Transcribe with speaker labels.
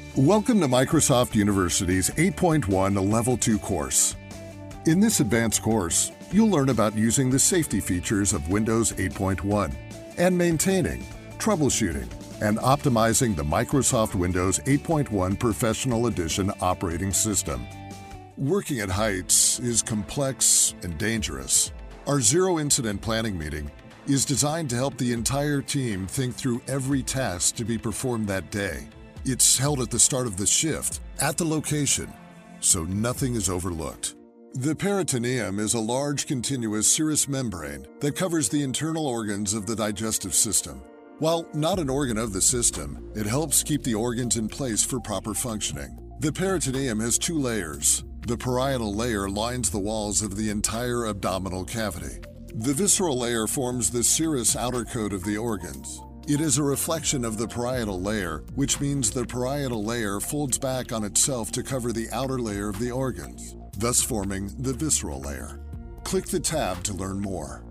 Speaker 1: Welcome to Microsoft University's 8.1 Level 2 course. In this advanced course, you'll learn about using the safety features of Windows 8.1 and maintaining, troubleshooting, and optimizing the Microsoft Windows 8.1 Professional Edition operating system. Working at heights is complex and dangerous. Our Zero Incident Planning meeting is designed to help the entire team think through every task to be performed that day. It's held at the start of the shift, at the location, so nothing is overlooked. The peritoneum is a large continuous serous membrane that covers the internal organs of the digestive system. While not an organ of the system, it helps keep the organs in place for proper functioning. The peritoneum has two layers. The parietal layer lines the walls of the entire abdominal cavity. The visceral layer forms the serous outer coat of the organs. It is a reflection of the parietal layer, which means the parietal layer folds back on itself to cover the outer layer of the organs, thus forming the visceral layer. Click the tab to learn more.